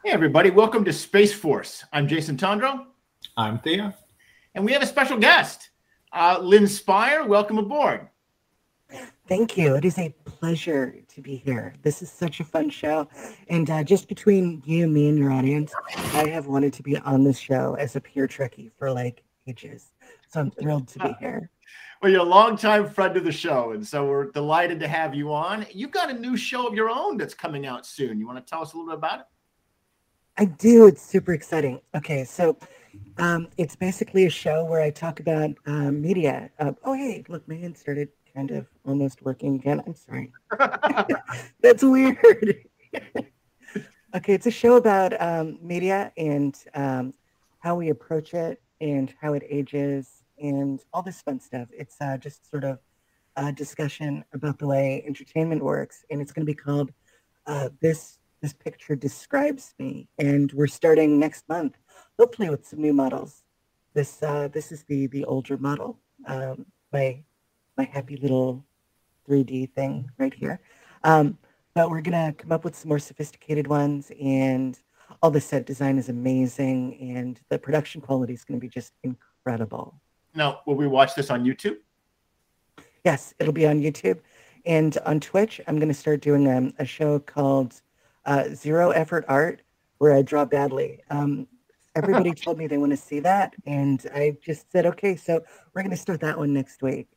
Hey, everybody. Welcome to Space Force. I'm Jason Tondro. I'm Thea. And we have a special guest, Lynn Spire. Welcome aboard. Thank you. It is a pleasure to be here. This is such a fun show. And just between you, me, and your audience, I have wanted to be on this show as a pure Trekkie for like ages. So I'm thrilled to be here. Well, you're a longtime friend of the show, and so we're delighted to have you on. You've got a new show of your own that's coming out soon. You want to tell us a little bit about it? I do. It's super exciting. Okay, so it's basically a show where I talk about media. Oh, hey, look, my hand started kind of almost working again. I'm sorry. That's weird. Okay, it's a show about media and how we approach it and how it ages and all this fun stuff. It's just sort of a discussion about the way entertainment works, and it's going to be called This Picture Describes Me, and we're starting next month, hopefully with some new models. This is the older model, my happy little 3D thing right here. But we're gonna come up with some more sophisticated ones, and all the set design is amazing, and the production quality is going to be just incredible. Now, will we watch this on YouTube? Yes, it'll be on YouTube, and on Twitch. I'm going to start doing a show called Zero Effort Art, where I draw badly. Everybody told me they want to see that, and I just said, okay, so we're going to start that one next week.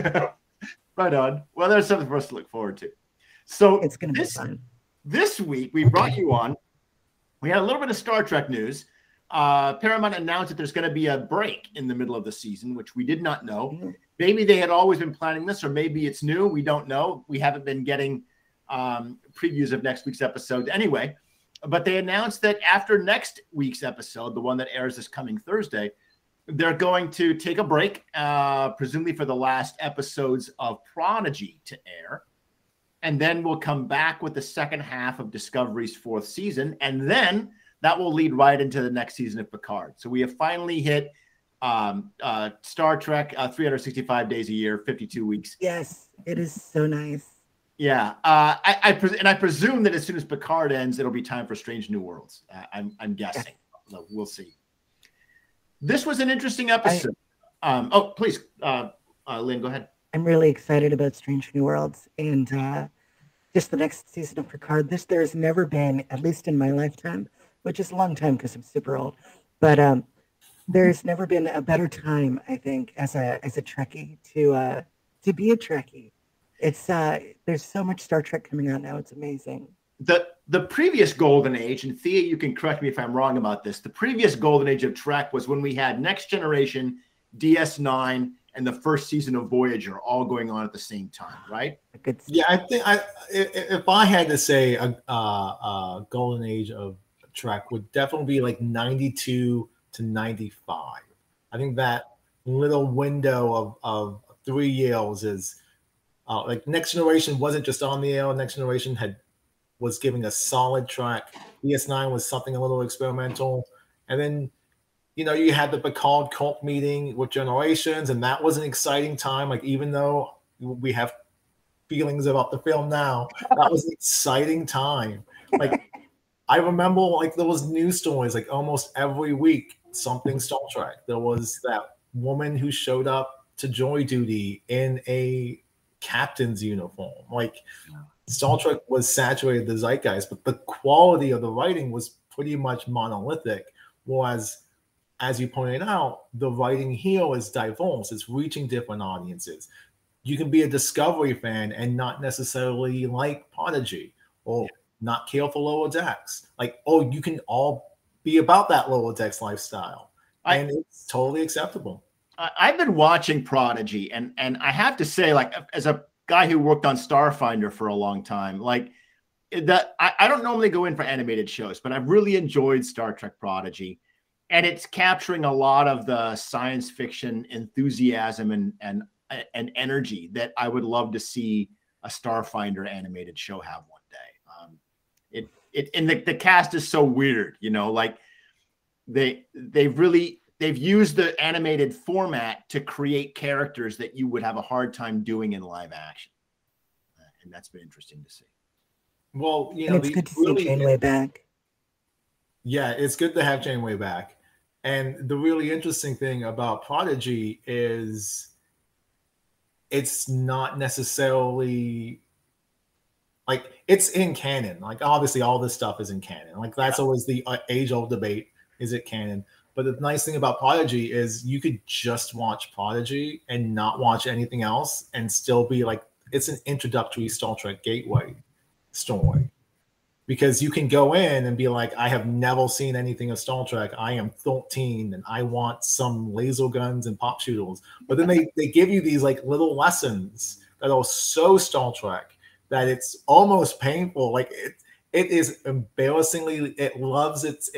Right on. Well, there's something for us to look forward to. So it's going to be fun. This week, we brought you on. We had a little bit of Star Trek news. Paramount announced that there's going to be a break in the middle of the season, which we did not know. Mm-hmm. Maybe they had always been planning this, or maybe it's new. We don't know. We haven't been getting previews of next week's episode anyway. But they announced that after next week's episode, the one that airs this coming Thursday, they're going to take a break, presumably for the last episodes of Prodigy to air. And then we'll come back with the second half of Discovery's fourth season. And then that will lead right into the next season of Picard. So we have finally hit Star Trek 365 days a year, 52 weeks. Yes, it is so nice. Yeah. I presume that as soon as Picard ends, it'll be time for Strange New Worlds. I'm guessing. So we'll see. This was an interesting episode. Please, Lynn, go ahead. I'm really excited about Strange New Worlds and just the next season of Picard. There's never been, at least in my lifetime, which is a long time because I'm super old, but there's never been a better time, I think, as a Trekkie to be a Trekkie. It's there's so much Star Trek coming out now. It's amazing. The previous golden age, and Thea, you can correct me if I'm wrong about this. The previous golden age of Trek was when we had Next Generation, DS9, and the first season of Voyager all going on at the same time, right? Yeah, I think if I had to say a golden age of Trek would definitely be like 92 to 95. I think that little window of 3 years is like Next Generation wasn't just on the air. Next Generation was giving a solid track. DS9 was something a little experimental, and then you had the Picard cult meeting with Generations, and that was an exciting time. Like, even though we have feelings about the film now, that was an exciting time. Like, I remember, like, there was news stories, like, almost every week, something Star Trek. There was that woman who showed up to jury duty in a captain's uniform. Like, Star Trek was saturated the zeitgeist, but the quality of the writing was pretty much monolithic, whereas, as you pointed out, the writing here is diverse. It's reaching different audiences. You can be a Discovery fan and not necessarily like Prodigy, or not care for Lower Decks. Like, you can all be about that Lower Decks lifestyle. And it's totally acceptable. I've been watching Prodigy, and I have to say, like, as a guy who worked on Starfinder for a long time, like, that I don't normally go in for animated shows, but I've really enjoyed Star Trek Prodigy. And it's capturing a lot of the science fiction enthusiasm and energy that I would love to see a Starfinder animated show have one day. The cast is so weird, like they've used the animated format to create characters that you would have a hard time doing in live action, and that's been interesting to see. Well, it's good to see Janeway back. Yeah, it's good to have Janeway back. And the really interesting thing about Prodigy is it's not necessarily like it's in canon. Like obviously all this stuff is in canon. Like that's always the age-old debate, is it canon? But the nice thing about Prodigy is you could just watch Prodigy and not watch anything else and still be like, it's an introductory Star Trek gateway story. Because you can go in and be like, I have never seen anything of Star Trek. I am 13 and I want some laser guns and pop shooters. But then they give you these like little lessons that are so Star Trek that it's almost painful. Like it is embarrassingly, it loves its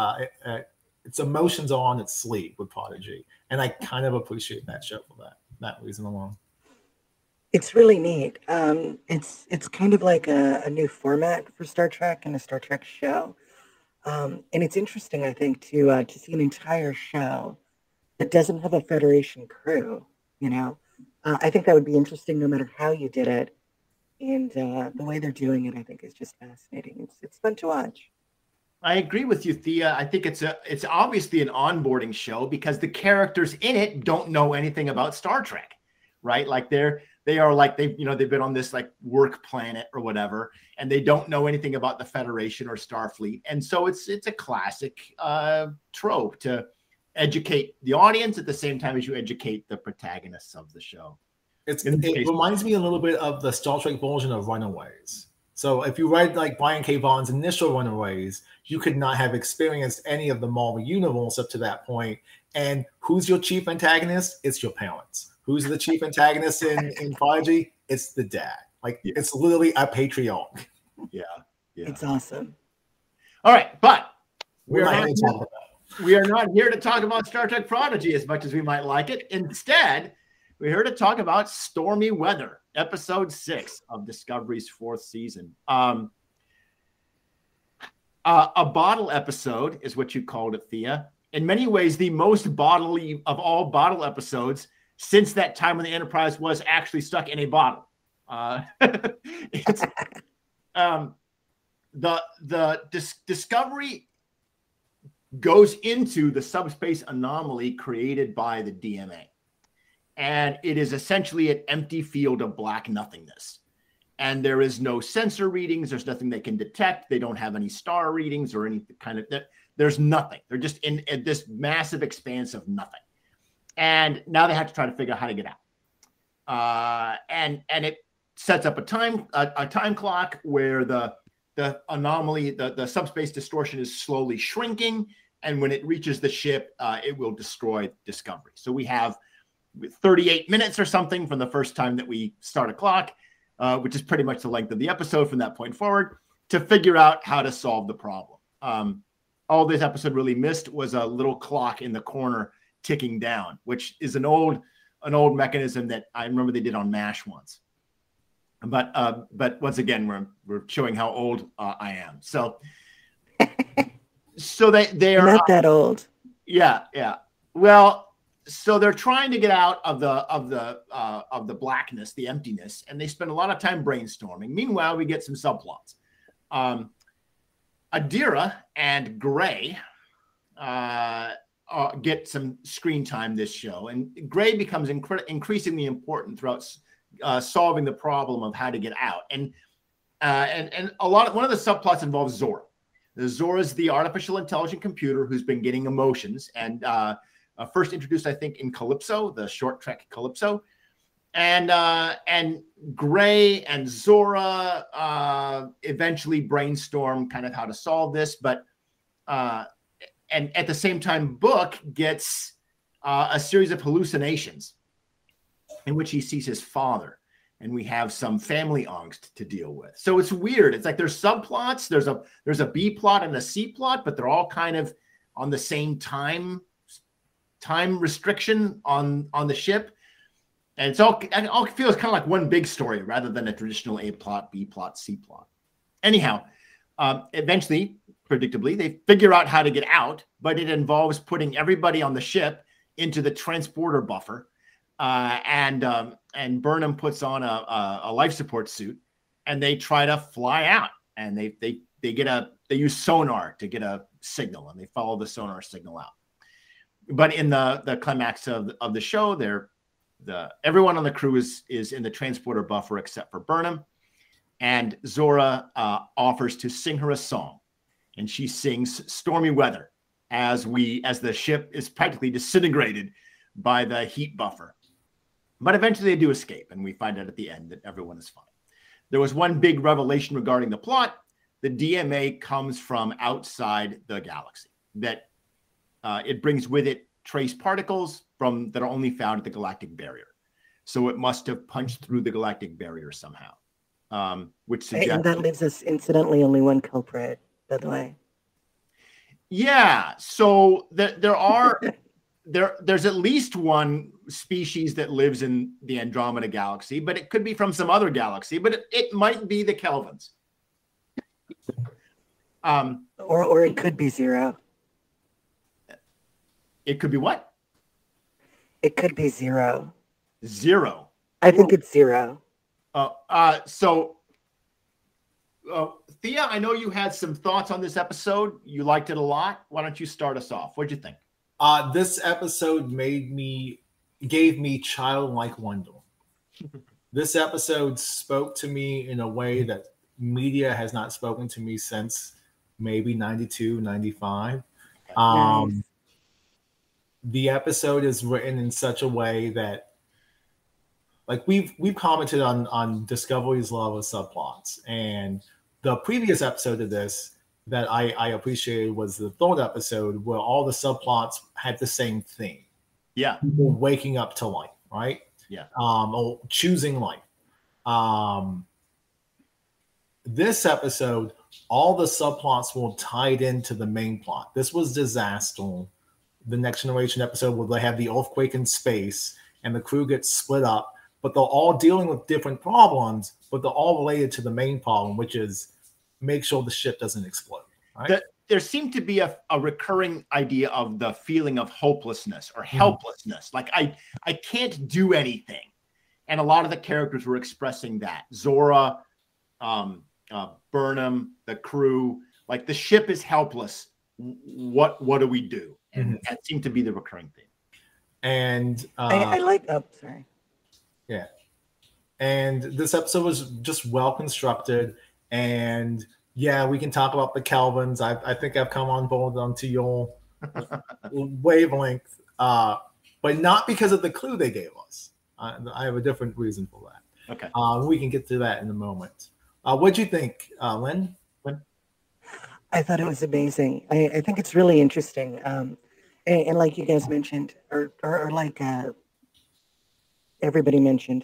emotions are on its sleeve with Prodigy. And I kind of appreciate that show for that reason alone. It's really neat. It's kind of like a new format for Star Trek and a Star Trek show. And it's interesting, I think, to see an entire show that doesn't have a Federation crew. You know, I think that would be interesting no matter how you did it. And the way they're doing it, I think, is just fascinating. It's fun to watch. I agree with you, Thea. I think it's obviously an onboarding show because the characters in it don't know anything about Star Trek, right? Like they are like they've been on this like work planet or whatever, and they don't know anything about the Federation or Starfleet, and so it's a classic trope to educate the audience at the same time as you educate the protagonists of the show. It reminds me a little bit of the Star Trek version of Runaways. So if you read like Brian K. Vaughan's initial Runaways, you could not have experienced any of the Marvel universe up to that point. And who's your chief antagonist? It's your parents. Who's the chief antagonist in Prodigy? It's the dad. Like it's literally a patriarch. Yeah. It's awesome. All right, but we are not here to talk about Star Trek Prodigy as much as we might like it. Instead, we're here to talk about Stormy Weather, episode 6 of Discovery's 4th season. A bottle episode is what you called it, Thea. In many ways, the most bodily of all bottle episodes since that time when the Enterprise was actually stuck in a bottle. Discovery goes into the subspace anomaly created by the DMA. And it is essentially an empty field of black nothingness. And there is no sensor readings. There's nothing they can detect. They don't have any star readings or any kind of, there's nothing. They're just in this massive expanse of nothing. And now they have to try to figure out how to get out. And it sets up a time clock where the anomaly, the subspace distortion is slowly shrinking. And when it reaches the ship, it will destroy Discovery. So we have 38 minutes or something from the first time that we start a clock, which is pretty much the length of the episode from that point forward, to figure out how to solve the problem. All this episode really missed was a little clock in the corner ticking down, which is an old mechanism that I remember they did on MASH once. But once again, we're showing how old I am. So they are not that old. Yeah. Well, so they're trying to get out of the blackness, the emptiness, and they spend a lot of time brainstorming. Meanwhile, we get some subplots. Adira and Gray get some screen time this show, and Gray becomes increasingly important throughout solving the problem of how to get out. And one of the subplots involves Zora. Zora is the artificial intelligent computer who's been getting emotions and first introduced, I think, in Calypso, the short trek Calypso. And Gray and Zora eventually brainstorm kind of how to solve this. But and at the same time, Book gets a series of hallucinations in which he sees his father. And we have some family angst to deal with. So it's weird. It's like there's subplots. There's a B plot and a C plot, but they're all kind of on the same time restriction on the ship. And it all feels kind of like one big story rather than a traditional A plot, B plot, C plot. Anyhow, eventually, predictably, they figure out how to get out, but it involves putting everybody on the ship into the transporter buffer. And Burnham puts on a life support suit, and they try to fly out. And they get they use sonar to get a signal, and they follow the sonar signal out. But in the climax of the show, everyone on the crew is in the transporter buffer except for Burnham, and Zora offers to sing her a song, and she sings "Stormy Weather" as the ship is practically disintegrated by the heat buffer. But eventually they do escape, and we find out at the end that everyone is fine. There was one big revelation regarding the plot. The DMA comes from outside the galaxy, that it brings with it trace particles that are only found at the galactic barrier. So it must have punched through the galactic barrier somehow, which suggests... And that leaves us, incidentally, only one culprit, by the way. Yeah, so there's at least one species that lives in the Andromeda galaxy, but it could be from some other galaxy, but it might be the Kelvins. Or it could be Zero. It could be what? It could be Zero. Zero. I think it's Zero. Thea, I know you had some thoughts on this episode. You liked it a lot. Why don't you start us off? What'd you think? This episode gave me childlike wonder. This episode spoke to me in a way that media has not spoken to me since maybe 92, 95. Nice. The episode is written in such a way that, like, we've commented on Discovery's love of subplots, and the previous episode of this that I appreciated was the third episode, where all the subplots had the same theme. Yeah. People waking up to life, right? Yeah. Or choosing life. This episode, all the subplots were tied into the main plot. This was Disaster, the Next Generation episode where they have the earthquake in space and the crew gets split up, but they're all dealing with different problems, but they're all related to the main problem, which is make sure the ship doesn't explode. Right? There seemed to be a recurring idea of the feeling of hopelessness or helplessness. Like I can't do anything. And a lot of the characters were expressing that. Zora, Burnham, the crew, like the ship is helpless. What do we do? And that seemed to be the recurring theme. And I like. Oh, sorry. Yeah. And this episode was just well constructed. And yeah, we can talk about the Kelvins. I think I've come on board onto your wavelength, but not because of the clue they gave us. I have a different reason for that. Okay. We can get to that in a moment. What'd you think, Lynn? I thought it was amazing. I think it's really interesting. And like you guys mentioned, or like everybody mentioned,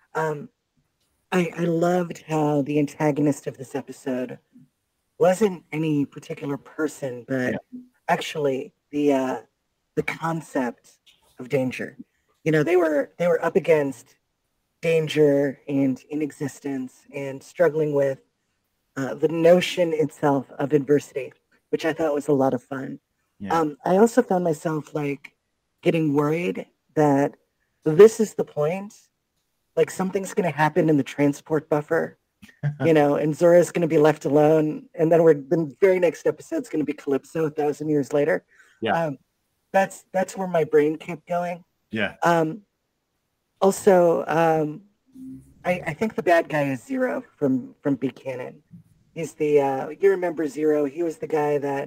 I loved how the antagonist of this episode wasn't any particular person, but actually the concept of danger. You know, they were up against danger and inexistence and struggling with the notion itself of adversity, which I thought was a lot of fun. Yeah. I also found myself like getting worried that this is the point. Like something's going to happen in the transport buffer, you know, and Zora's going to be left alone. And then the very next episode's going to be Calypso 1,000 years later. Yeah. That's where my brain kept going. Yeah. Also, I think the bad guy is Zero from Buchanan. He's the, you remember Zero. He was the guy that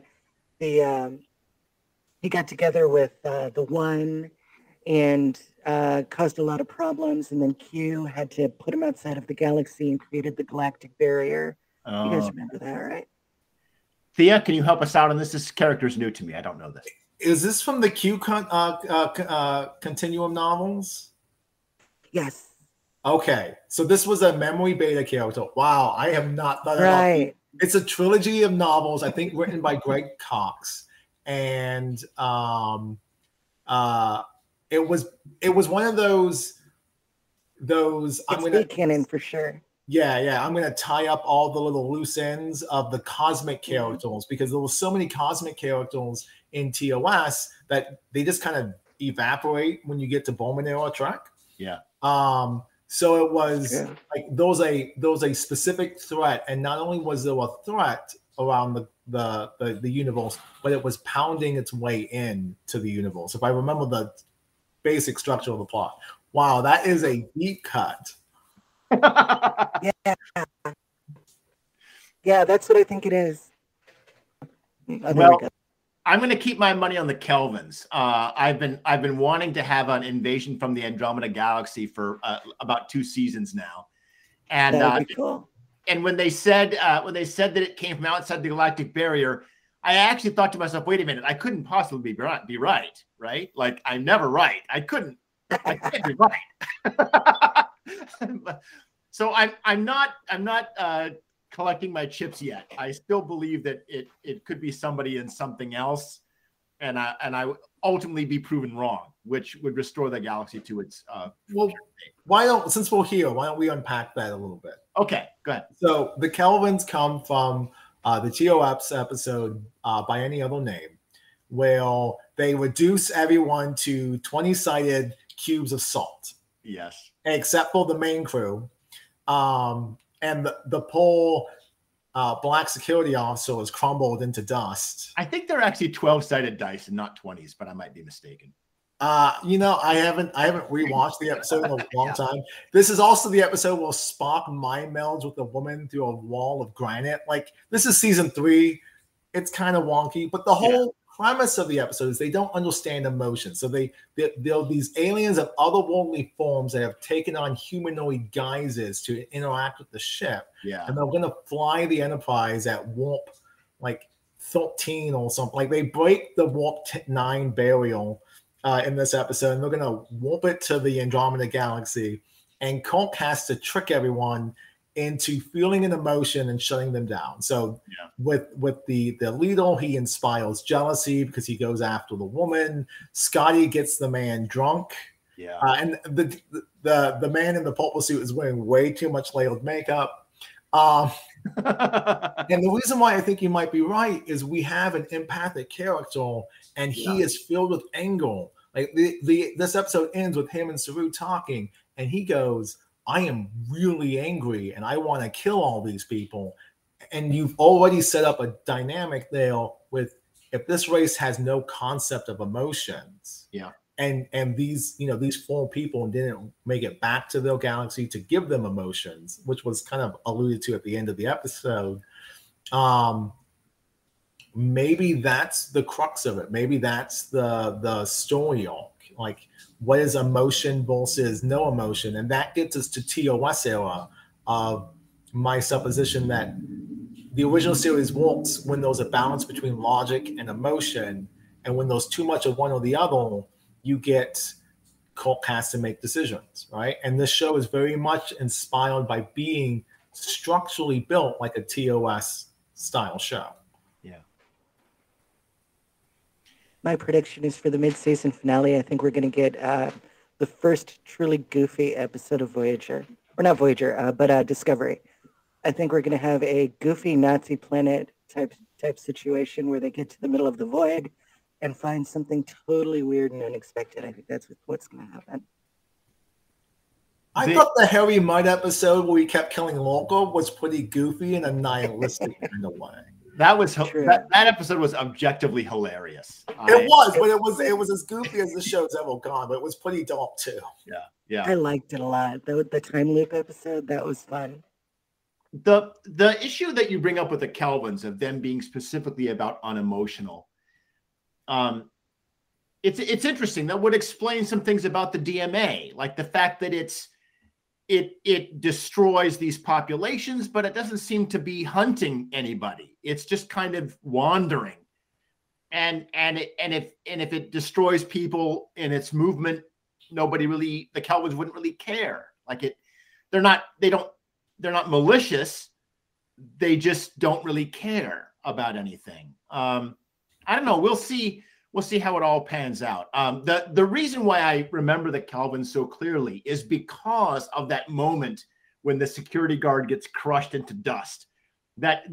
he got together with the One and caused a lot of problems, and then Q had to put him outside of the galaxy and created the galactic barrier. You guys remember that, right? Thea, can you help us out on this? This character's new to me. I don't know this. Is this from the Q Continuum novels? Yes. Okay, so this was a memory beta character. Wow, I have not thought about it. It's a trilogy of novels, I think, written by Greg Cox, and it was one of those. It's canon for sure. Yeah. I'm gonna tie up all the little loose ends of the cosmic characters because there were so many cosmic characters in TOS that they just kind of evaporate when you get to Bowman era Trek. Yeah. So it was like there was a specific threat, and not only was there a threat around the universe, but it was pounding its way in to the universe. If I remember the basic structure of the plot. Wow, that is a deep cut. Yeah, that's what I think it is. Well, I'm going to keep my money on the Kelvins. I've been wanting to have an invasion from the Andromeda Galaxy for about 2 seasons now, and that'd be cool. And when they said that it came from outside the galactic barrier, I actually thought to myself, wait a minute, I couldn't possibly be right? Like, I'm never right. I can't be right. So I'm not collecting my chips yet. I still believe that it could be somebody in something else, and I would ultimately be proven wrong, which would restore the galaxy to its well, since we're here, why don't we unpack that a little bit? Okay, go ahead. So the Kelvins come from the TOS episode By Any Other Name, where they reduce everyone to 20-sided cubes of salt. Yes. Except for the main crew. And the poor black security officer was crumbled into dust. I think they're actually 12-sided dice and not 20s, but I might be mistaken. I haven't rewatched the episode in a long time. This is also the episode where Spock mind melds with a woman through a wall of granite. Like, this is season 3. It's kind of wonky, but the whole premise of the episode is they don't understand emotion. So they're these aliens of otherworldly forms that have taken on humanoid guises to interact with the ship. Yeah. And they're going to fly the Enterprise at warp like 13 or something. Like, they break the warp 9 barrier in this episode, and they're going to warp it to the Andromeda Galaxy. And Kirk has to trick everyone into feeling an emotion and shutting them down. So with the leader, he inspires jealousy because he goes after the woman. Scotty gets the man drunk. Yeah. And the man in the purple suit is wearing way too much layered makeup. And the reason why I think you might be right is we have an empathic character, and he is filled with anger. Like, this episode ends with him and Saru talking, and he goes, I am really angry and I want to kill all these people. And you've already set up a dynamic there with, if this race has no concept of emotions, and these 4 people didn't make it back to their galaxy to give them emotions, which was kind of alluded to at the end of the episode. Maybe that's the crux of it. Maybe that's the story arc. Like, what is emotion versus no emotion? And that gets us to TOS era of my supposition that the original series works when there's a balance between logic and emotion. And when there's too much of one or the other, you get Kirk has to make decisions, right? And this show is very much inspired by being structurally built like a TOS style show. Yeah. My prediction is for the mid-season finale, I think we're going to get the first truly goofy episode of Voyager. Or not Voyager, but Discovery. I think we're going to have a goofy Nazi planet type situation where they get to the middle of the void and find something totally weird and unexpected. I think that's what's going to happen. I thought the Harry Mudd episode where we kept killing Lorca was pretty goofy in a nihilistic kind of way. That episode was objectively hilarious. It was as goofy as the show's ever gone, but it was pretty dark too. Yeah. I liked it a lot. The time loop episode, that was fun. The issue that you bring up with the Kelvins of them being specifically about unemotional, it's interesting. That would explain some things about the DMA, like the fact that it destroys these populations, but it doesn't seem to be hunting anybody. It's just kind of wandering, and if it destroys people in its movement, the Kelvins wouldn't really care. Like they're not malicious. They just don't really care about anything. I don't know. We'll see how it all pans out. The reason why I remember the Kelvins so clearly is because of that moment when the security guard gets crushed into dust. That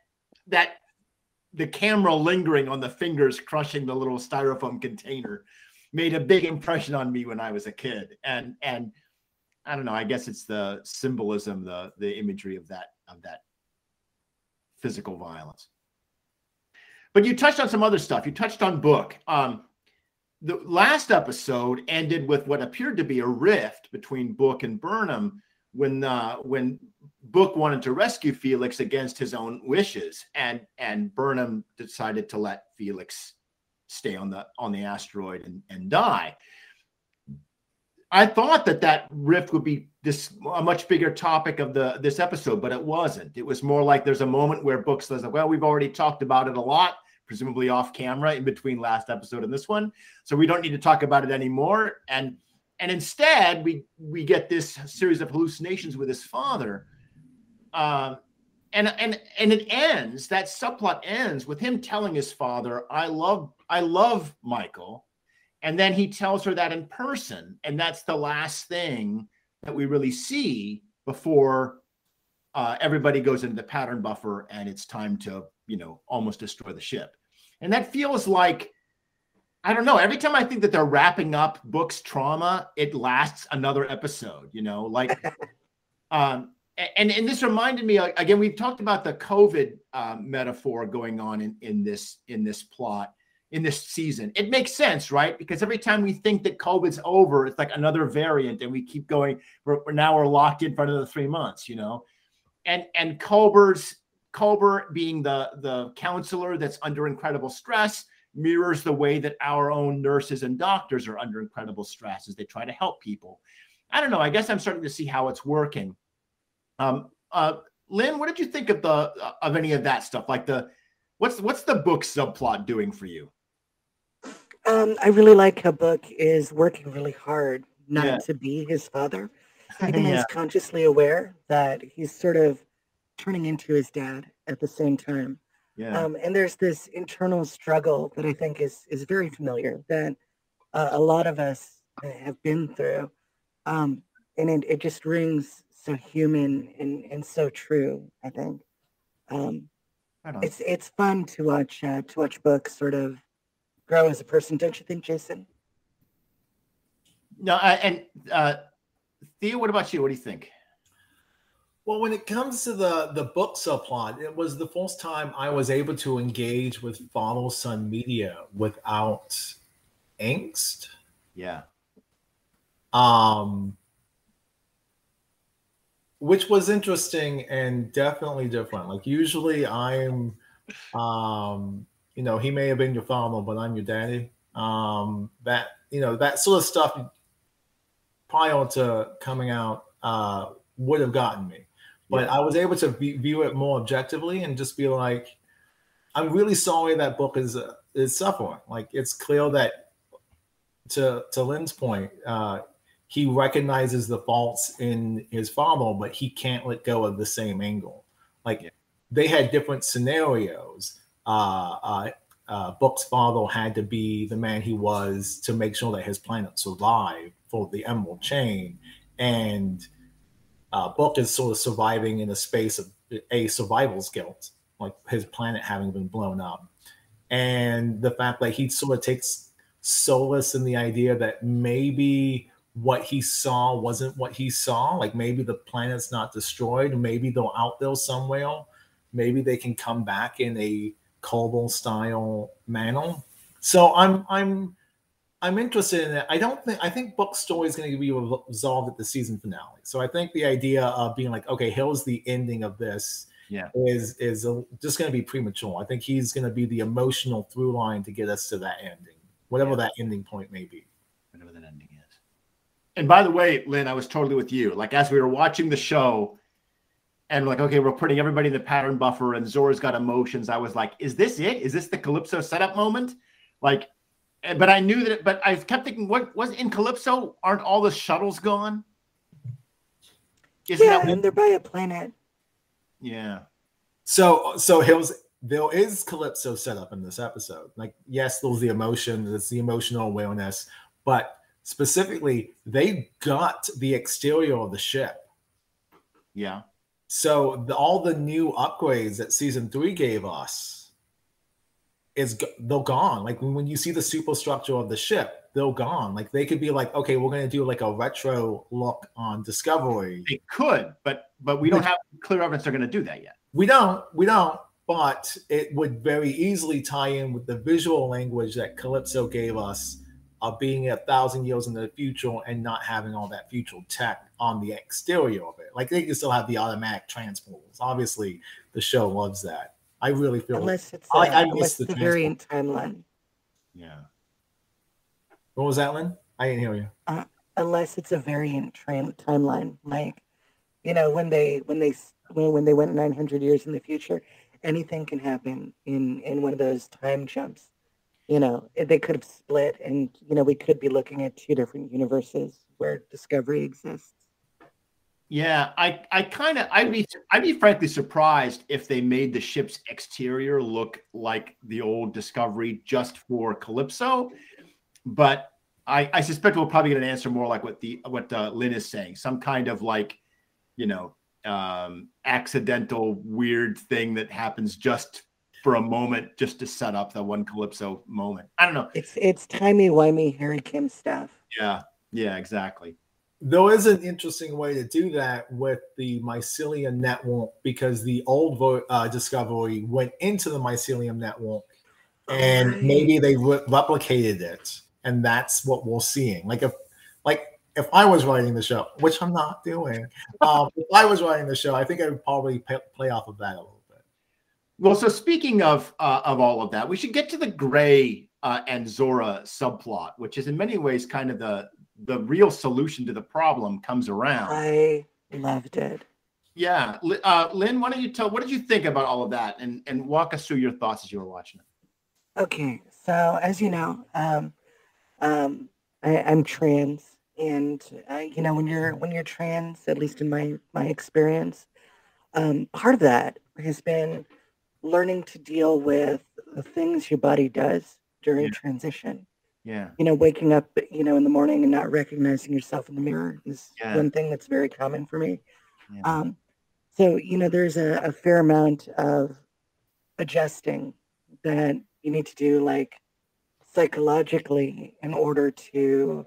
the camera lingering on the fingers crushing the little styrofoam container made a big impression on me when I was a kid. And I don't know, I guess it's the symbolism, the imagery of that physical violence. But you touched on some other stuff. You touched on Book. The last episode ended with what appeared to be a rift between Book and Burnham when Book wanted to rescue Felix against his own wishes, and Burnham decided to let Felix stay on the asteroid and die. I thought that rift would be a much bigger topic of this episode, but it wasn't. It was more like there's a moment where Book says, well, we've already talked about it a lot, presumably off camera in between last episode and this one, so we don't need to talk about it anymore. And instead we get this series of hallucinations with his father. And it ends, that subplot ends with him telling his father, I love Michael. And then he tells her that in person. And that's the last thing that we really see before everybody goes into the pattern buffer and it's time to, almost destroy the ship. And that feels like, I don't know, every time I think that they're wrapping up Book's trauma, it lasts another episode, and this reminded me, again, we've talked about the COVID metaphor going on in this plot, in this season. It makes sense, right? Because every time we think that COVID's over, it's like another variant, and we keep going. We're locked in front of the 3 months, And Culber being the counselor that's under incredible stress mirrors the way that our own nurses and doctors are under incredible stress as they try to help people. I don't know. I guess I'm starting to see how it's working. Lynn, what did you think of any of that stuff? Like what's the Book subplot doing for you? I really like how Book is working really hard not to be his father. Even he's consciously aware that he's sort of turning into his dad at the same time. Yeah. And there's this internal struggle that I think is very familiar that a lot of us have been through. And it just rings so human and so true, I think. It's fun to watch Book sort of grow as a person, don't you think, Jason? No, and Theo, what about you? What do you think? Well, when it comes to the Book subplot, it was the first time I was able to engage with father-son media without angst. Yeah. Which was interesting and definitely different. Like usually I'm, he may have been your father, but I'm your daddy. That sort of stuff prior to coming out would have gotten me. But I was able to view it more objectively and just be like, I'm really sorry that Book is suffering. Like it's clear that to Lynn's point, he recognizes the faults in his father, but he can't let go of the same angle. Like they had different scenarios. Book's father had to be the man he was to make sure that his planet survived for the Emerald Chain, and Book is sort of surviving in a space of a survival's guilt, like his planet having been blown up. And the fact that he sort of takes solace in the idea that maybe what he saw wasn't what he saw. Like maybe the planet's not destroyed. Maybe they're out there somewhere. Maybe they can come back in a Culber style manner. So I'm interested in it. I think Book's story is going to be resolved at the season finale. So I think the idea of being like, okay, here's the ending of this is just going to be premature. I think he's going to be the emotional through line to get us to that ending, whatever that ending point may be. Whatever that ending is. And by the way, Lynn, I was totally with you. Like as we were watching the show and like, okay, we're putting everybody in the pattern buffer and Zora's got emotions. I was like, is this it? Is this the Calypso setup moment? Like, but I knew that, but I kept thinking, what was in Calypso? Aren't all the shuttles gone? And they're by a planet. Yeah. So there is Calypso set up in this episode. Like, yes, there's the emotion, there's the emotional awareness, but specifically, they got the exterior of the ship. Yeah. So all the new upgrades that season 3 gave us they're gone. Like when you see the superstructure of the ship, they're gone. Like they could be like, okay, we're going to do like a retro look on Discovery. They could, but we don't have clear evidence they're going to do that yet. We don't. but it would very easily tie in with the visual language that Calypso gave us of being 1,000 years in the future and not having all that future tech on the exterior of it. Like they can still have the automatic transporters. Obviously, the show loves that. I really feel unless it's I miss unless the the variant timeline. Yeah. What was that, Lynn? I didn't hear you. Unless it's a variant timeline, like when they went 900 years in the future, anything can happen in one of those time jumps. They could have split, and we could be looking at two different universes where Discovery exists. Yeah, I'd be frankly surprised if they made the ship's exterior look like the old Discovery just for Calypso. But I suspect we'll probably get an answer more like what Lynn is saying, some kind of like, accidental weird thing that happens just for a moment, just to set up the one Calypso moment. I don't know. It's timey-wimey Harry Kim stuff. Yeah, exactly. There is an interesting way to do that with the mycelium network, because the old Discovery went into the mycelium network, and maybe they replicated it, and that's what we're seeing. Like if I was writing the show, which I'm not doing, if I was writing the show, I think I would probably play off of that a little bit. Well, so speaking of all of that, we should get to the Gray and Zora subplot, which is in many ways kind of the real solution to the problem comes around. I loved it. Yeah. Lynn, why don't you what did you think about all of that, and walk us through your thoughts as you were watching it? Okay. So as you know, I'm trans. And when you're trans, at least in my experience, part of that has been learning to deal with the things your body does during transition. Yeah. Waking up, in the morning and not recognizing yourself in the mirror is one thing that's very common for me. Yeah. So there's a fair amount of adjusting that you need to do, like psychologically, in order to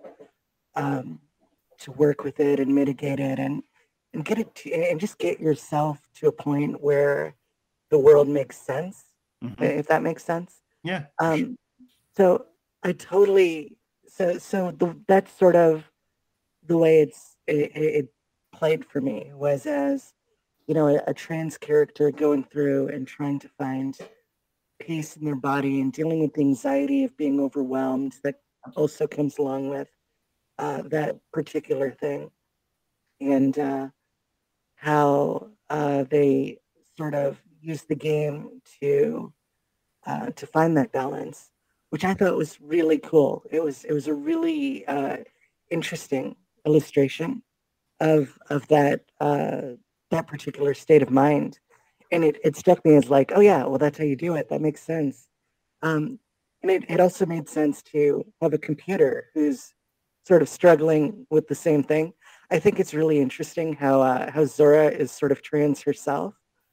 work with it and mitigate it and get it and just get yourself to a point where the world makes sense, if that makes sense. Yeah. So I totally that's sort of the way it played for me, was as a trans character going through and trying to find peace in their body and dealing with the anxiety of being overwhelmed that also comes along with that particular thing, and how they sort of use the game to find that balance, which I thought was really cool. It was a really interesting illustration of that particular state of mind, and it struck me as like, oh yeah, well that's how you do it. That makes sense, and it also made sense to have a computer who's sort of struggling with the same thing. I think it's really interesting how Zora is sort of trans herself,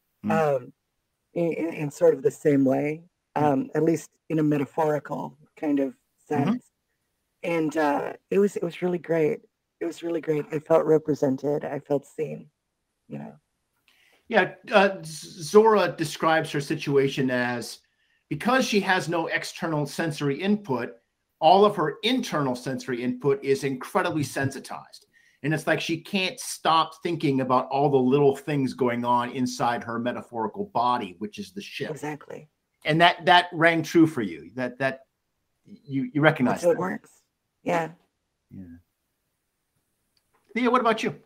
in sort of the same way, at least in a metaphorical kind of sense. And it was really great. It was really great. I felt represented. I felt seen. Yeah. Zora describes her situation as, because she has no external sensory input, all of her internal sensory input is incredibly sensitized. And it's like she can't stop thinking about all the little things going on inside her metaphorical body, which is the ship. Exactly. And that rang true for you. That you recognize. That's how it works. Yeah. Yeah. Thea, what about you?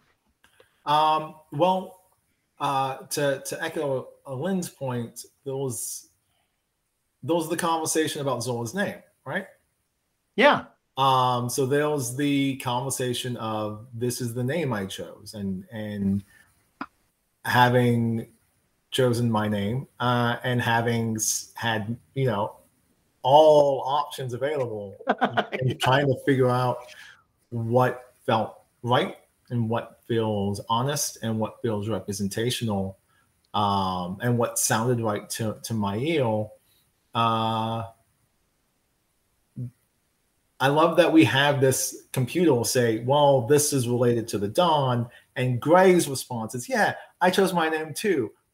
Well, to echo Lynn's point, there was the conversation about Zora's name, right? Yeah. So there was the conversation of, this is the name I chose, and having chosen my name, and having had all options available, and trying to figure out what felt right and what feels honest and what feels representational, and what sounded right to my ear. I love that we have this computer say, well, this is related to the Dawn, and Gray's response is, yeah, I chose my name too.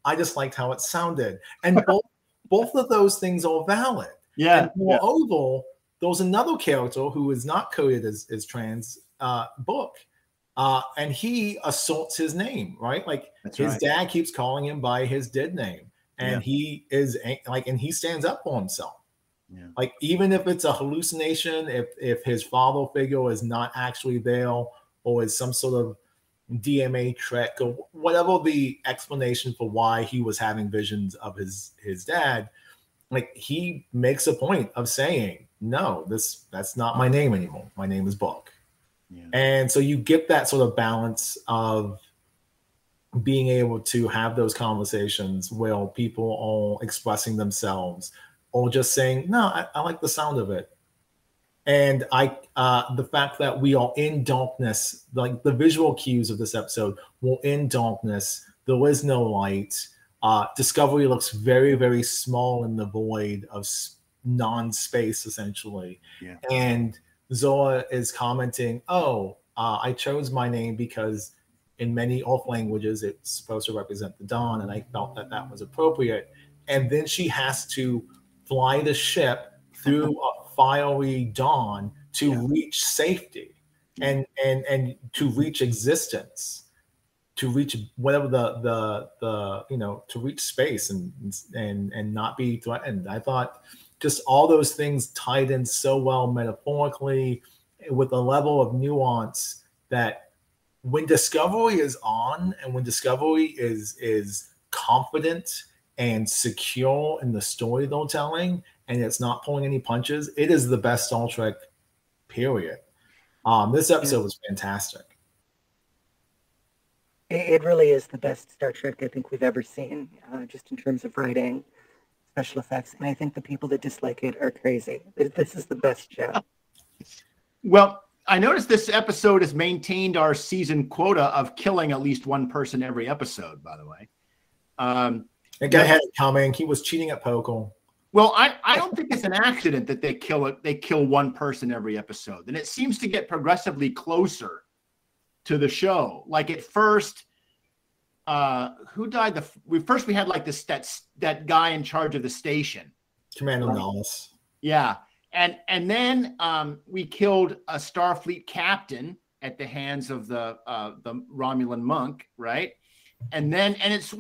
I just liked how it sounded. And both of those things are valid. Yeah. And moreover, there was another character who is not coded as trans, Book. And he assaults his name, right? Like his dad keeps calling him by his dead name. And he is like, and he stands up for himself. Yeah. Like, even if it's a hallucination, if his father figure is not actually there, or is some sort of DMA trick, or whatever the explanation for why he was having visions of his dad, like, he makes a point of saying, no, that's not my name anymore. My name is Book. Yeah. And so you get that sort of balance of being able to have those conversations where people are expressing themselves, or just saying, no, I like the sound of it. And the fact that we are in darkness, like the visual cues of this episode, we're in darkness. There is no light. Discovery looks very, very small in the void of non-space, essentially. Yeah. And Zora is commenting, I chose my name because in many Earth languages, it's supposed to represent the dawn, and I felt that was appropriate. And then she has to fly the ship through a fiery dawn to reach safety and to reach existence, to reach whatever the to reach space and not be threatened. I thought just all those things tied in so well metaphorically, with a level of nuance that when Discovery is on, and when Discovery is confident and secure in the story they're telling, and it's not pulling any punches, it is the best Star Trek, period. This episode was fantastic. It really is the best Star Trek I think we've ever seen, just in terms of writing, special effects. And I think the people that dislike it are crazy. This is the best show. Well, I noticed this episode has maintained our season quota of killing at least one person every episode, by the way. The guy had it coming. He was cheating at poker. Well, I don't think it's an accident that they kill one person every episode. And it seems to get progressively closer to the show. Like at first, who died? We had like that guy in charge of the station, Commander Nollis. Yeah, and then we killed a Starfleet captain at the hands of the Romulan monk, right? And then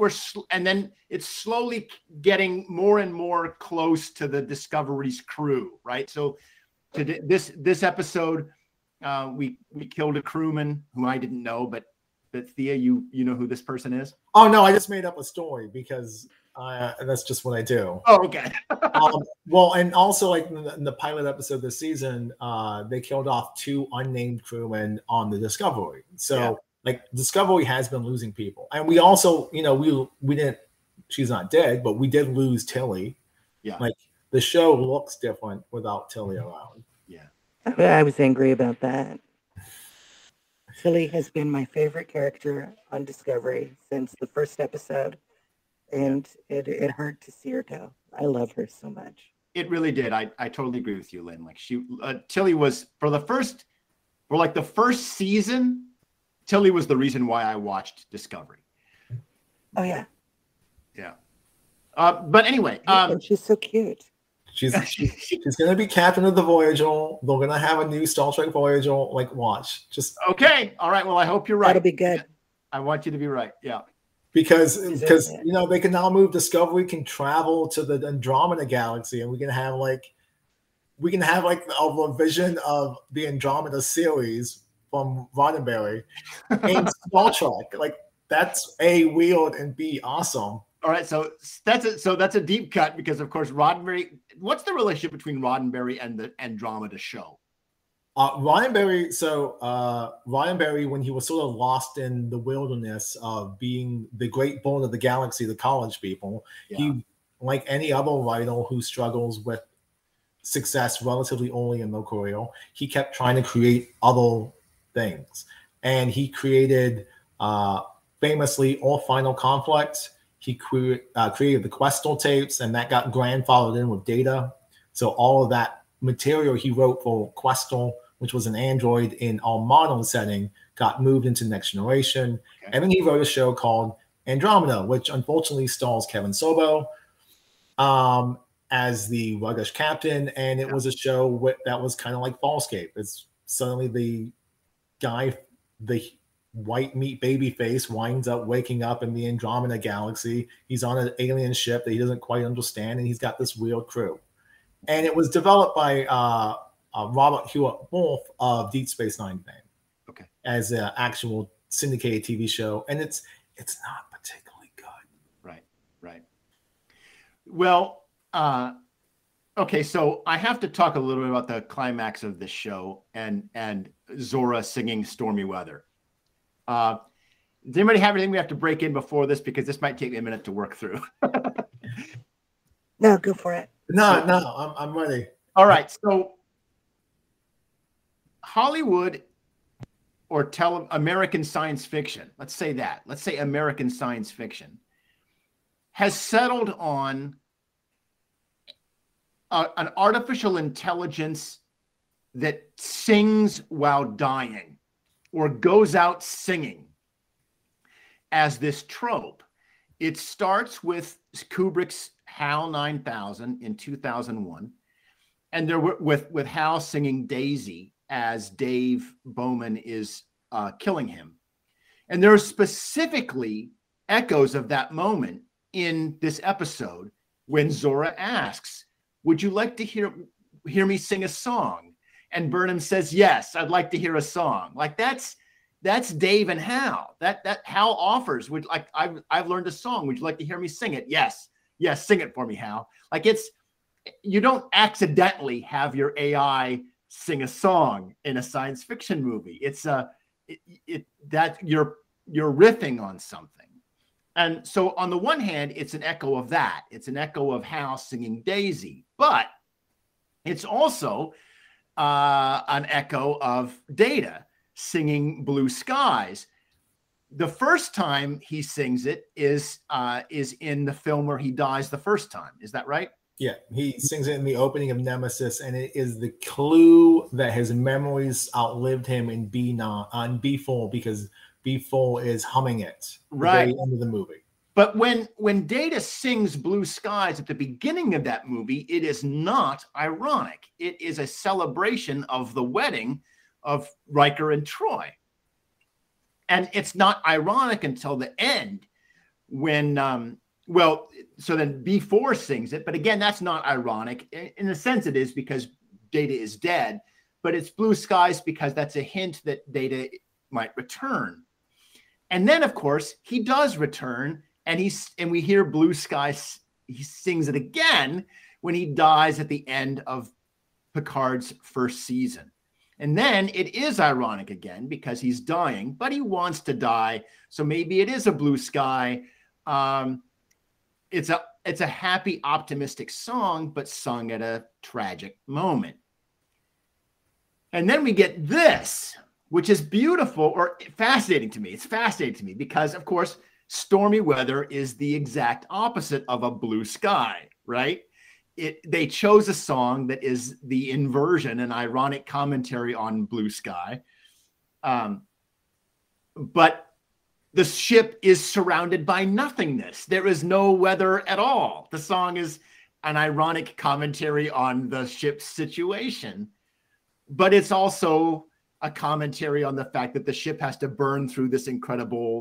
it's slowly getting more and more close to the Discovery's crew, right? So to this episode, we killed a crewman whom I didn't know, but Thea, you know who this person is? Oh no, I just made up a story because that's just what I do. Oh, okay. Well, and also like in the pilot episode this season, they killed off 2 unnamed crewmen on the Discovery. So like Discovery has been losing people, and we also, we didn't. She's not dead, but we did lose Tilly. Yeah. Like the show looks different without Tilly around. Yeah. I was angry about that. Tilly has been my favorite character on Discovery since the first episode, and it hurt to see her go. I love her so much. It really did. I totally agree with you, Lynn. Like Tilly was for the first season. Tilly was the reason why I watched Discovery. Oh yeah. Yeah. But anyway, and she's so cute. She's going to be captain of the Voyager. They're going to have a new Star Trek Voyager. Like, watch. Just okay. All right. Well, I hope you're right. That'll be good. I want you to be right. Yeah. Because they can now move. Discovery can travel to the Andromeda Galaxy, and we can have a vision of the Andromeda series from Roddenberry in Star Trek. Like, that's A, weird, and B, awesome. All right, so that's a deep cut because, of course, Roddenberry. What's the relationship between Roddenberry and the Andromeda show? Roddenberry. So Roddenberry, when he was sort of lost in the wilderness of being the great bone of the galaxy, the college people, he, like any other writer who struggles with success relatively early in their career, he kept trying to create other things, and he created famously All Final Conflict. He created the Questel tapes, and that got grandfathered in with Data. So all of that material he wrote for Questel, which was an android in our modern setting, got moved into Next Generation. Okay. And then he wrote a show called Andromeda, which unfortunately stars Kevin Sorbo as the Ruggish captain, and it was a show that was kind of like Farscape. It's suddenly the guy, the white meat baby face, winds up waking up in the Andromeda galaxy. He's on an alien ship that he doesn't quite understand, and he's got this weird crew. And it was developed by Robert Hewitt Wolf of Deep Space Nine fame, as an actual syndicated TV show, and it's not particularly good. Right. Well, okay, so I have to talk a little bit about the climax of the show and Zora singing "Stormy Weather." Does anybody have anything we have to break in before this? Because this might take me a minute to work through. No, go for it. No, I'm ready. All right, so Hollywood or American science fiction, let's say American science fiction, has settled on an artificial intelligence that sings while dying or goes out singing as this trope. It starts with Kubrick's HAL 9000 in 2001, and there were with HAL singing Daisy as Dave Bowman is killing him. And there are specifically echoes of that moment in this episode when Zora asks, "Would you like to hear me sing a song?" And Burnham says, "Yes, I'd like to hear a song." Like that's Dave and Hal. That Hal offers, I've learned a song. Would you like to hear me sing it? Yes, sing it for me, Hal. Like you don't accidentally have your AI sing a song in a science fiction movie. It's that you're riffing on something. And so on the one hand, it's an echo of that. It's an echo of Hal singing Daisy, but it's also an echo of Data singing Blue Skies. The first time he sings it is in the film where he dies the first time. Is that right? Yeah, he sings it in the opening of Nemesis, and it is the clue that his memories outlived him in B4 because B4 is humming it right at the end of the movie. But when Data sings Blue Skies at the beginning of that movie, it is not ironic. It is a celebration of the wedding of Riker and Troy. And it's not ironic until the end when, so then B4 sings it. But again, that's not ironic. In a sense, it is because Data is dead. But it's Blue Skies because that's a hint that Data might return. And then, of course, he does return. And we hear Blue Skies. He sings it again when he dies at the end of Picard's first season. And then it is ironic again because he's dying, but he wants to die. So maybe it is a blue sky. It's a happy, optimistic song, but sung at a tragic moment. And then we get this, which is beautiful or fascinating to me. It's fascinating to me because, of course, Stormy Weather is the exact opposite of a blue sky, right? They chose a song that is the inversion, an ironic commentary on Blue Sky. But the ship is surrounded by nothingness. There is no weather at all. The song is an ironic commentary on the ship's situation. But it's also a commentary on the fact that the ship has to burn through this incredible,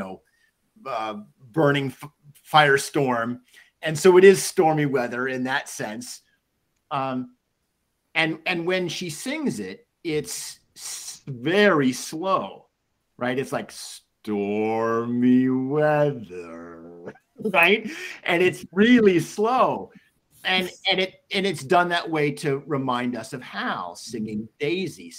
burning firestorm. And so it is stormy weather in that sense. And when she sings it, it's very slow, right? It's like stormy weather, right? And it's really slow. And it's done that way to remind us of Hal singing Daisy,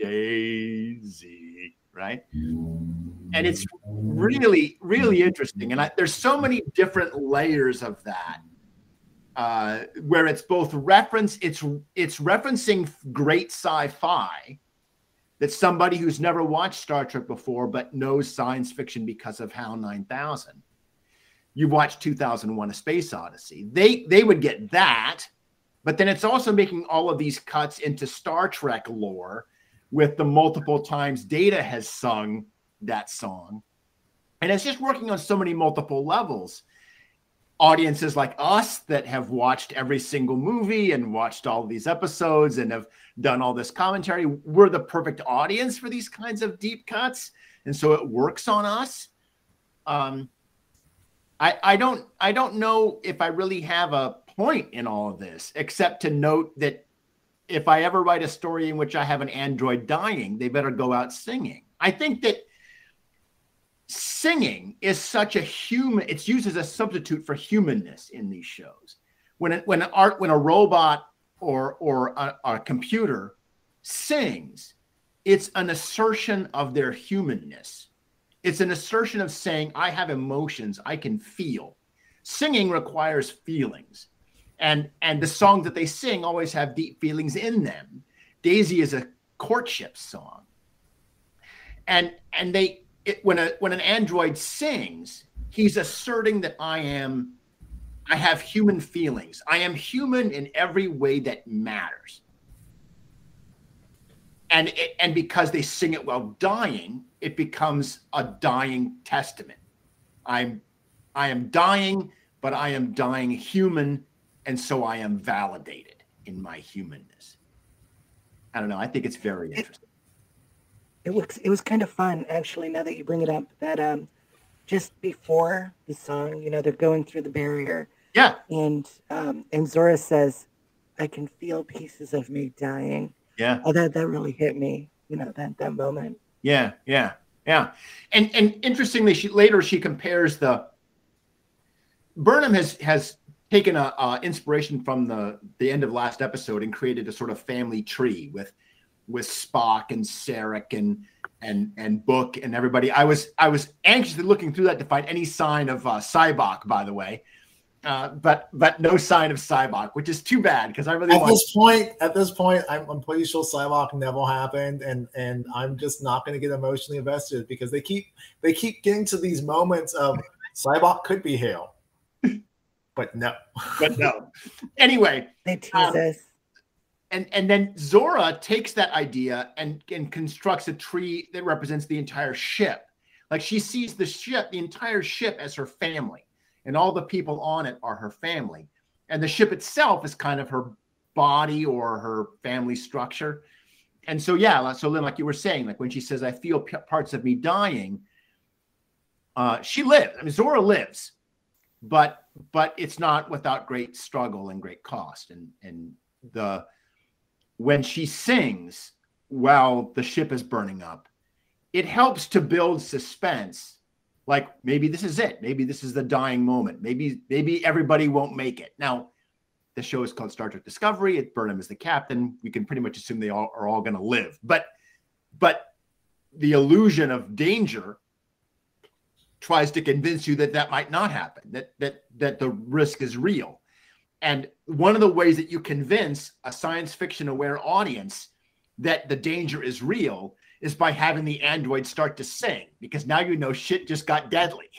right? And it's really, really interesting. And there's so many different layers of that, where it's both it's referencing great sci-fi that somebody who's never watched Star Trek before but knows science fiction because of HAL 9000. You watched 2001: A Space Odyssey. They would get that, but then it's also making all of these cuts into Star Trek lore with the multiple times Data has sung that song. And it's just working on so many multiple levels. Audiences like us that have watched every single movie and watched all these episodes and have done all this commentary, we're the perfect audience for these kinds of deep cuts. And so it works on us. I don't know if I really have a point in all of this, except to note that if I ever write a story in which I have an android dying, they better go out singing. I think that singing is such a human, it's used as a substitute for humanness in these shows. When a robot or a computer sings, it's an assertion of their humanness. It's an assertion of saying, I have emotions, I can feel. Singing requires feelings. And the songs that they sing always have deep feelings in them. Daisy is a courtship song. And when an android sings, he's asserting that I have human feelings. I am human in every way that matters. And because they sing it while dying, it becomes a dying testament. I am dying, but I am dying human, and so I am validated in my humanness. I don't know. I think it's very interesting. It was kind of fun, actually, now that you bring it up, that just before the song, they're going through the barrier. Yeah. And Zora says, I can feel pieces of me dying. Yeah. Oh, that really hit me, that moment. Yeah. And interestingly, she compares Burnham has taken a inspiration from the end of last episode and created a sort of family tree with Spock and Sarek and Book and everybody. I was anxiously looking through that to find any sign of Sybok, by the way, but no sign of Sybok, which is too bad because I really at this point, I'm pretty sure Sybok never happened, and I'm just not going to get emotionally invested because they keep getting to these moments of Sybok could be Hale. But no. Anyway, they tease us. And then Zora takes that idea and constructs a tree that represents the entire ship. Like she sees the entire ship as her family, and all the people on it are her family. And the ship itself is kind of her body or her family structure. And so, so then, like you were saying, like when she says, I feel parts of me dying, she lives. I mean, Zora lives. But it's not without great struggle and great cost. And when she sings while the ship is burning up, it helps to build suspense. Like maybe this is it. Maybe this is the dying moment. Maybe everybody won't make it. Now, the show is called Star Trek Discovery. Burnham is the captain. We can pretty much assume they are all going to live. But the illusion of danger tries to convince you that might not happen, that the risk is real. And one of the ways that you convince a science fiction aware audience that the danger is real is by having the android start to sing, because now shit just got deadly.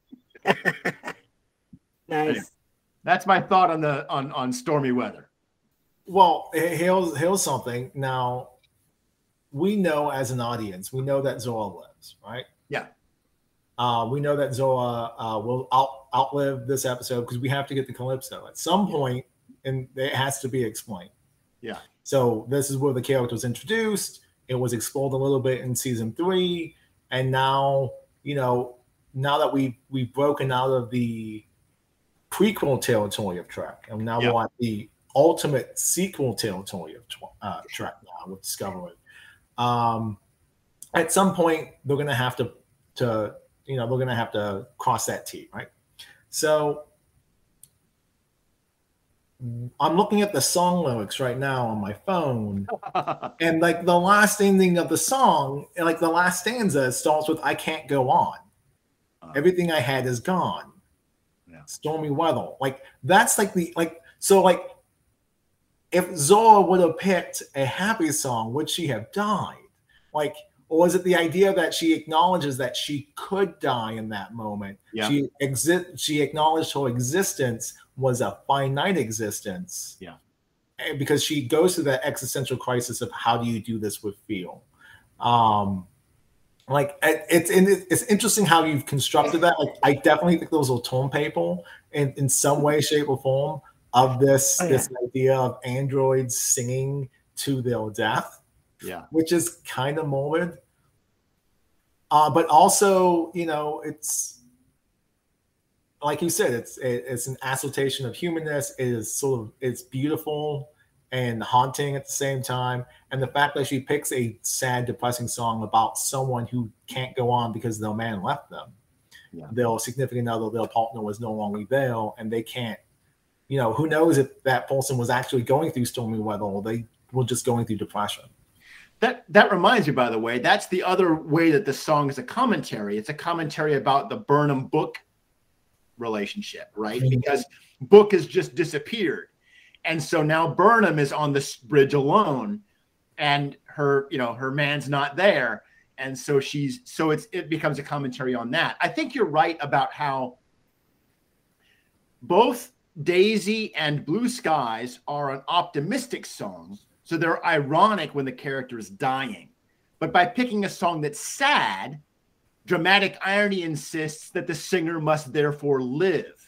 Nice. Anyway, that's my thought on stormy weather. Well, here's something. Now, we know as an audience, we know that Zora lives, right? Yeah. We know that Zora will outlive this episode because we have to get the Calypso at some point, and it has to be explained. Yeah. So this is where the character was introduced. It was explored a little bit in season 3, and now now that we've broken out of the prequel territory of Trek, and now we're at the ultimate sequel territory of Trek now with Discovery. At some point, they're going to have to we're going to have to cross that T, right? So I'm looking at the song lyrics right now on my phone, and like the last ending of the song, like the last stanza starts with "I can't go on. Everything I had is gone. Stormy weather." Like that's like if Zora would have picked a happy song, would she have died? Like, or is it the idea that she acknowledges that she could die in that moment? Yeah. She acknowledged her existence was a finite existence. Yeah. Because she goes through that existential crisis of how do you do this with feel? Like it's interesting how you've constructed that. Like I definitely think those will tone people in some way, shape, or form of this this idea of androids singing to their death. Yeah, which is kind of morbid. But also, you know, it's like you said, it's an assertion of humanness. It is sort of it's beautiful and haunting at the same time. And the fact that she picks a sad, depressing song about someone who can't go on because their man left them, their significant other, their partner was no longer there, and they can't. You know, who knows if that person was actually going through stormy weather or they were just going through depression. That reminds me, by the way, that's the other way that the song is a commentary. It's a commentary about the Burnham Book relationship, right? Because Book has just disappeared. And so now Burnham is on this bridge alone and her man's not there. And so it becomes a commentary on that. I think you're right about how both Daisy and Blue Skies are an optimistic song. So they're ironic when the character is dying. But by picking a song that's sad, dramatic irony insists that the singer must therefore live,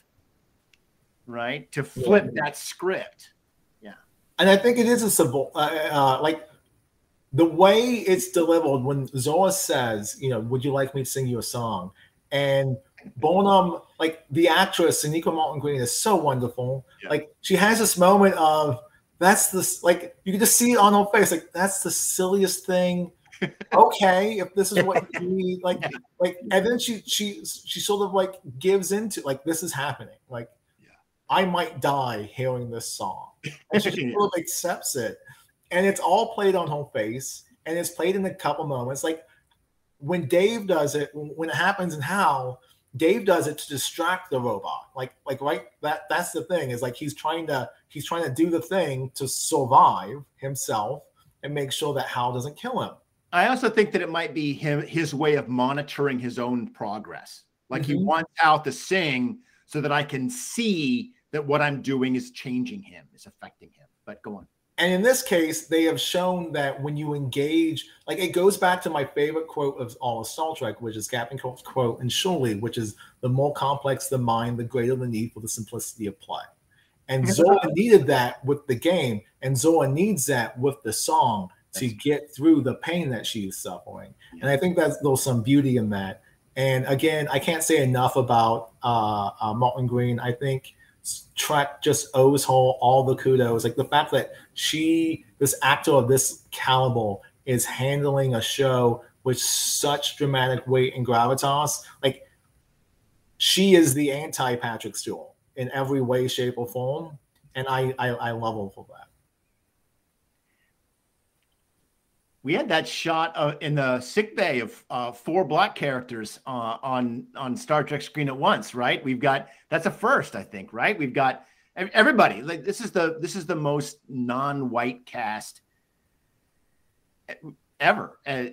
right? To flip that script. Yeah. And I think it is a symbol, like the way it's delivered when Zoa says, you know, would you like me to sing you a song? And Bonham, like the actress, Sonequa Martin Green, is so wonderful. Yeah. Like she has this moment of, that's this, like you can just see it on her face, like that's the silliest thing. Okay, if this is what you need, like, and then she sort of like gives into like this is happening. Like, I might die hearing this song, and she sort of accepts it, and it's all played on her face, and it's played in a couple moments. Like when Dave does it, when it happens in Hal, Dave does it to distract the robot. Like right, that's the thing, is like he's trying to do the thing to survive himself and make sure that Hal doesn't kill him. I also think that it might be his way of monitoring his own progress. Like he wants Hal to sing so that I can see that what I'm doing is changing him, is affecting him. But go on. And in this case, they have shown that when you engage, like it goes back to my favorite quote of all of Star Trek, which is Captain Kirk's quote in Surely, which is the more complex the mind, the greater the need for the simplicity of play. And Zora needed that with the game, and Zora needs that with the song to get through the pain that she is suffering. And I think there's some beauty in that. And again, I can't say enough about Martin Green. I think Trek just owes her all the kudos. Like the fact that this actor of this caliber is handling a show with such dramatic weight and gravitas. Like she is the anti-Patrick Stewart in every way, shape, or form. And I love her for that. We had that shot in the sickbay of 4 black characters on Star Trek screen at once, right? That's a first, I think, right? We've got everybody. Like this is the most non-white cast ever. And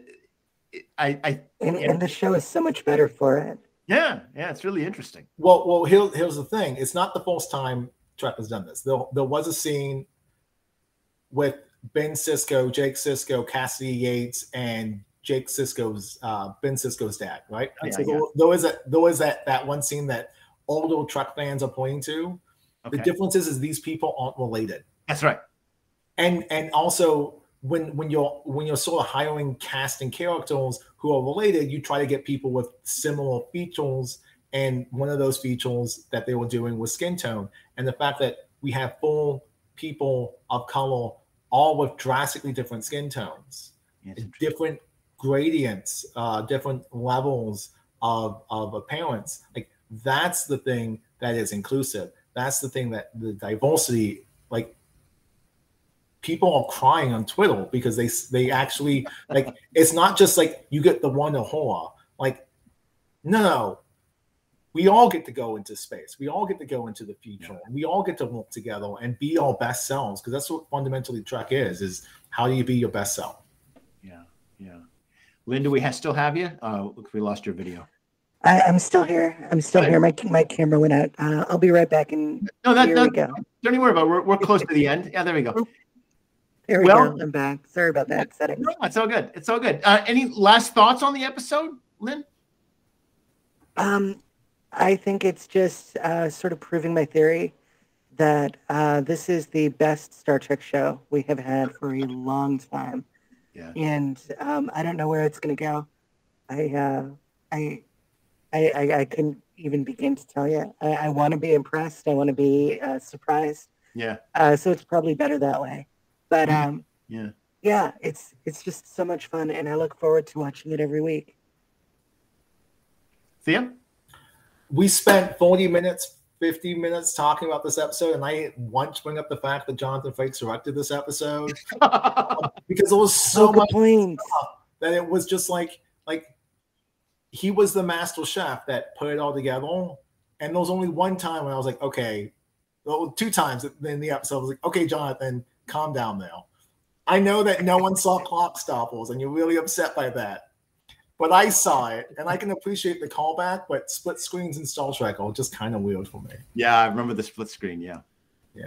the show is so much better for it. Yeah, it's really interesting. Well, here's the thing. It's not the first time Trek has done this. There was a scene with Ben Sisko, Jake Sisko, Cassidy Yates, and Jake Sisko's Ben Sisko's dad, right? And there was that one scene that older Trek fans are pointing to. Okay. The difference is these people aren't related. That's right. And also when you're sort of hiring casting characters who are related, you try to get people with similar features. And one of those features that they were doing was skin tone. And the fact that we have 4 people of color all with drastically different skin tones, different gradients, different levels of appearance. Like that's the thing that is inclusive. That's the thing that the diversity, like people are crying on Twitter because they actually like, it's not just like you get the one Uhura. Like, no, we all get to go into space. We all get to go into the future. And we all get to work together and be our best selves, because that's what fundamentally Trek is how do you be your best self? Yeah. Lynn, do we still have you? We lost your video. I'm still here. Here. My camera went out. I'll be right back. And here we go. Don't even worry about it. We're close to the end. Yeah, there we go. There we Well- go. I'm back. Sorry about that setting. No, it's all good. It's all good. Any last thoughts on the episode, Lynn? I think it's just sort of proving my theory that this is the best Star Trek show we have had for a long time. Yeah. And I don't know where it's going to go. I couldn't even begin to tell you. I want to be impressed. I want to be surprised. Yeah. So it's probably better that way. But Yeah. it's just so much fun, and I look forward to watching it every week. Thea? We spent 40 minutes, 50 minutes talking about this episode, and I want to bring up the fact that Jonathan Frakes directed this episode because it was so good much point. that it was just like he was the master chef that put it all together. And there was only one time when I was like, okay, well, 2 times in the episode I was like, okay, Jonathan, calm down now. I know that no one saw Clock Stoppers, and you're really upset by that. But I saw it, and I can appreciate the callback, but split screens in Star Trek are just kind of weird for me. Yeah, I remember the split screen. Yeah. Yeah.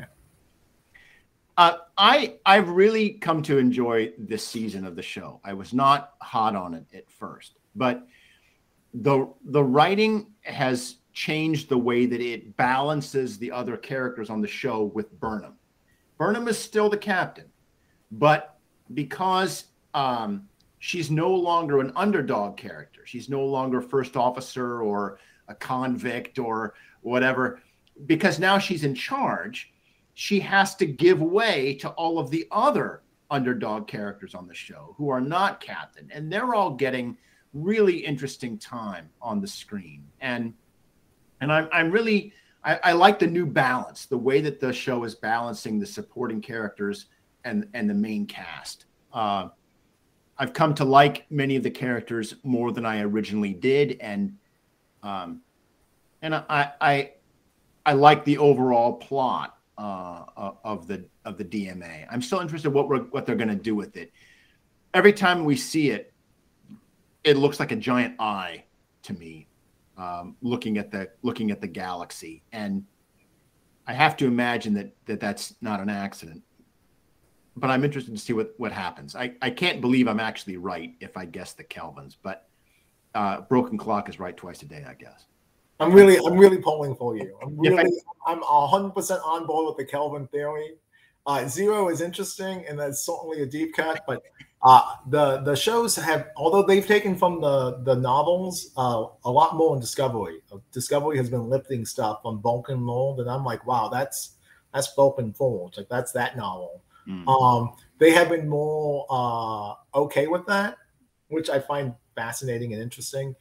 I've really come to enjoy this season of the show. I was not hot on it at first, but the writing has changed the way that it balances the other characters on the show with Burnham. Burnham is still the captain, but because she's no longer an underdog character, she's no longer first officer or a convict or whatever, because now she's in charge, she has to give way to all of the other underdog characters on the show who are not captain, and they're all getting really interesting time on the screen. And I'm really I like the new balance, the way that the show is balancing the supporting characters and the main cast. I've come to like many of the characters more than I originally did, and I like the overall plot of the DMA. I'm still interested in what they're going to do with it. Every time we see it, it looks like a giant eye to me, looking at the galaxy, and I have to imagine that's not an accident. But I'm interested to see what happens. I can't believe I'm actually right if I guess the Kelvins, but Broken Clock is right twice a day, I guess. I'm really pulling for you. I'm 100% on board with the Kelvin theory. Zero is interesting, and that's certainly a deep cut. But the shows have, although they've taken from the novels a lot more in Discovery. Discovery has been lifting stuff from Vulcan lore that I'm like, wow, that's Vulcan Forge. Like that's that novel. They have been more okay with that, which I find fascinating and interesting.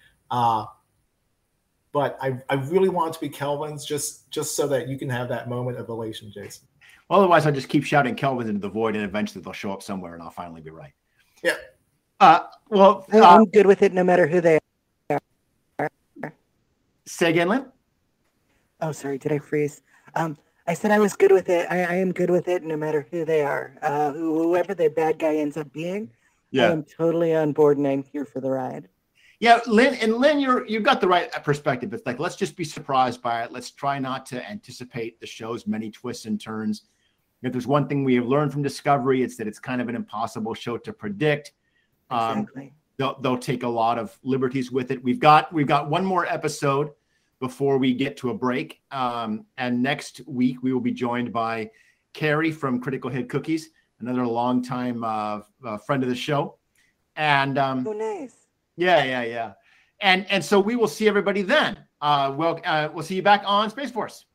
But I really want it to be Kelvin's just so that you can have that moment of elation, Jason. Well, otherwise, I'll just keep shouting Kelvins into the void, and eventually they'll show up somewhere, and I'll finally be right. Yeah. I'm good with it no matter who they are. Say again, Lynn? Oh, sorry. Did I freeze? I said I was good with it. I am good with it no matter who they are. Whoever the bad guy ends up being, I am totally on board, and I'm here for the ride. Yeah, Lynn, you've got the right perspective. It's like, let's just be surprised by it. Let's try not to anticipate the show's many twists and turns. If there's one thing we have learned from Discovery, it's that it's kind of an impossible show to predict. Exactly. They'll take a lot of liberties with it. We've got one more episode before we get to a break. And next week we will be joined by Carrie from Critical Hit Cookies, another longtime friend of the show. And oh, nice. Yeah. And so we will see everybody then. We'll see you back on Space Force.